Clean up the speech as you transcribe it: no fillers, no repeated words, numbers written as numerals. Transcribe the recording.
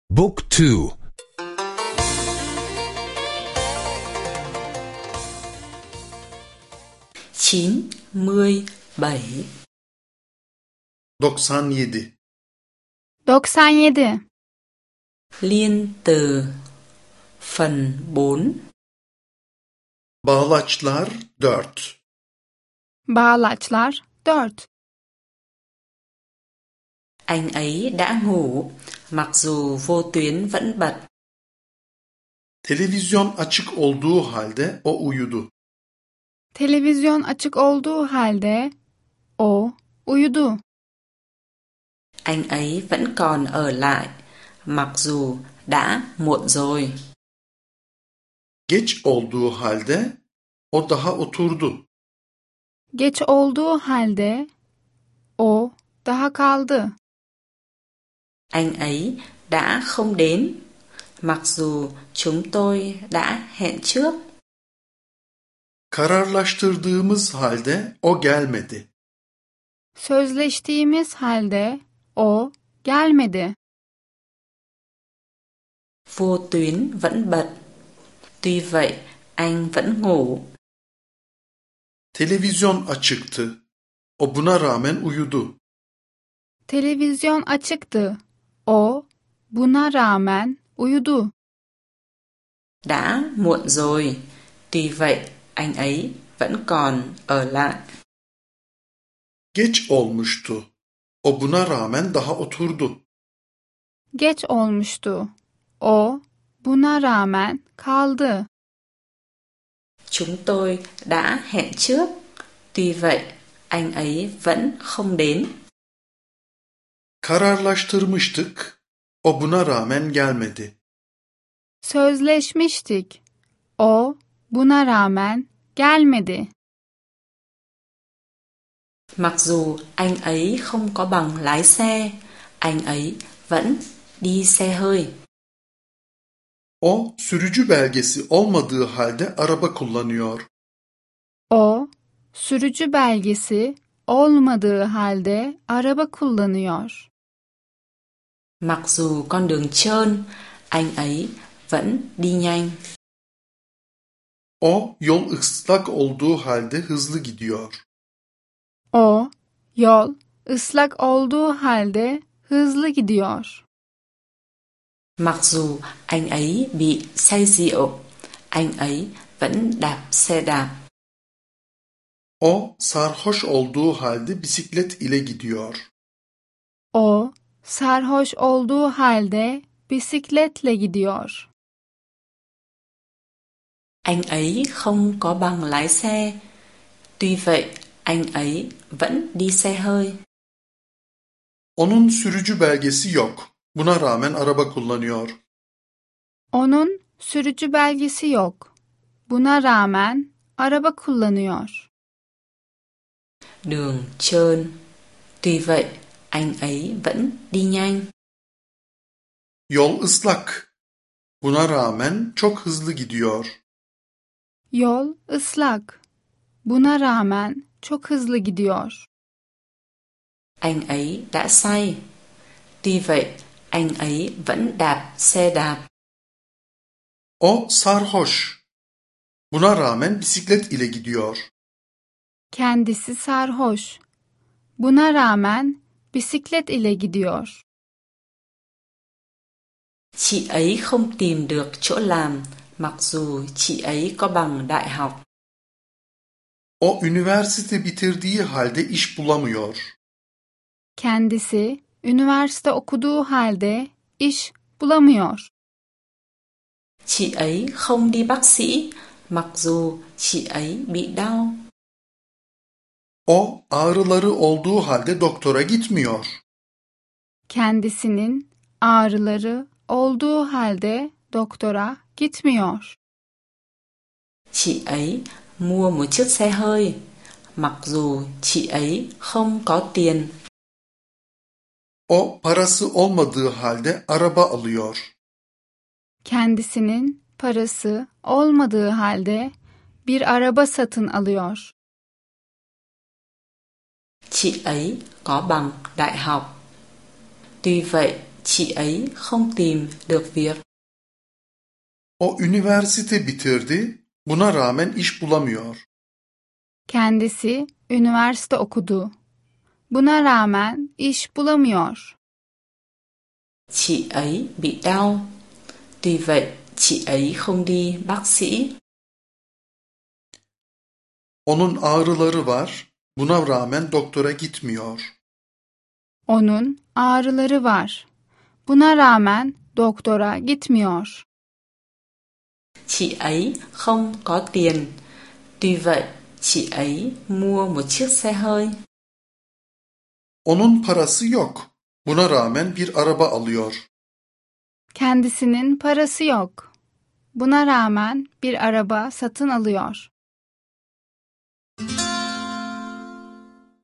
Book 2. 97 97. 97. Liên từ phần 4. Bağlaçlar 4. Bağlaçlar 4. Anh ấy đã ngủ, mặc dù vô tuyến vẫn bật. Televizyon açık olduğu halde o uyudu. Televizyon açık olduğu halde o uyudu. Anh ấy vẫn còn ở lại, mặc dù đã muộn rồi. Geç olduğu halde o daha oturdu. Geç olduğu halde o daha kaldı. Anh ấy đã không đến, mặc dù chúng tôi đã hẹn trước. Kararlaştırdığımız halde o gelmedi. Sözleştiğimiz halde o gelmedi. Vô tuyến vẫn bật, tuy vậy anh vẫn ngủ. Televizyon açıktı. O buna rağmen uyudu. Televizyon açıktı. O buna rağmen uyudu. Đã muộn rồi, tuy vậy anh ấy vẫn còn ở lại. Geç olmuştu. O buna rağmen daha oturdu. Geç olmuştu. O buna rağmen kaldı. Chúng tôi đã hẹn trước, tuy vậy anh ấy vẫn không đến. Kararlaştırmıştık. O buna rağmen gelmedi. Sözleşmiştik. O buna rağmen gelmedi. Mặc dù anh ấy không có bằng lái xe, anh ấy vẫn đi xe hơi. O sürücü belgesi olmadığı halde araba kullanıyor. O sürücü belgesi olmadığı halde araba kullanıyor. Mặc dù con đường trơn, anh ấy vẫn đi nhanh. O yol ıslak olduğu halde hızlı gidiyor. O yol ıslak olduğu halde hızlı gidiyor. Mặc dù anh ấy bị say rượu, anh ấy vẫn đạp xe đạp. O sarhoş olduğu halde bisiklet ile gidiyor. O sarhoş olduğu halde bisikletle gidiyor. Anh ấy không có bằng lái xe, tuy vậy anh ấy vẫn đi xe hơi. Onun sürücü belgesi yok. Buna rağmen araba kullanıyor. Onun sürücü belgesi yok. Buna rağmen araba kullanıyor. Đường trơn, tuy vậy anh ấy vẫn đi nhanh. Yol ıslak. Buna rağmen çok hızlı gidiyor. Yol ıslak. Buna rağmen çok hızlı gidiyor. Anh ấy đã say, tuy vậy anh ấy vẫn đạp xe đạp. O sarhoş. Buna rağmen bisiklet ile gidiyor. Kendisi sarhoş. Buna rağmen bisiklet ile gidiyor. Chị ấy không tìm được chỗ làm, mặc dù chị ấy có bằng đại học. O üniversite bitirdiği halde iş bulamıyor. Kendisi üniversite okuduğu halde iş bulamıyor. Chị ấy không đi bác sĩ, mặc dù chị ấy bị đau. O ağrıları olduğu halde doktora gitmiyor. Kendisinin ağrıları olduğu halde doktora gitmiyor. Chị ấy mua một chiếc xe hơi, mặc dù chị ấy không có tiền. O parası olmadığı halde araba alıyor. Kendisinin parası olmadığı halde bir araba satın alıyor. Chị ấy có bằng đại học, tuy vậy chị ấy không tìm được việc. O üniversite bitirdi, buna rağmen iş bulamıyor. Kendisi üniversite okudu. Buna rağmen iş bulamıyor. Chị ấy bị đau, tuy vậy chị ấy không đi bác sĩ. Onun ağrıları var, buna rağmen doktora gitmiyor. Onun ağrıları var. Buna rağmen doktora gitmiyor. Chị ấy không có tiền, tuy vậy chị ấy mua một chiếc xe hơi. Onun parası yok, buna rağmen bir araba alıyor. Kendisinin parası yok. Buna rağmen bir araba satın alıyor.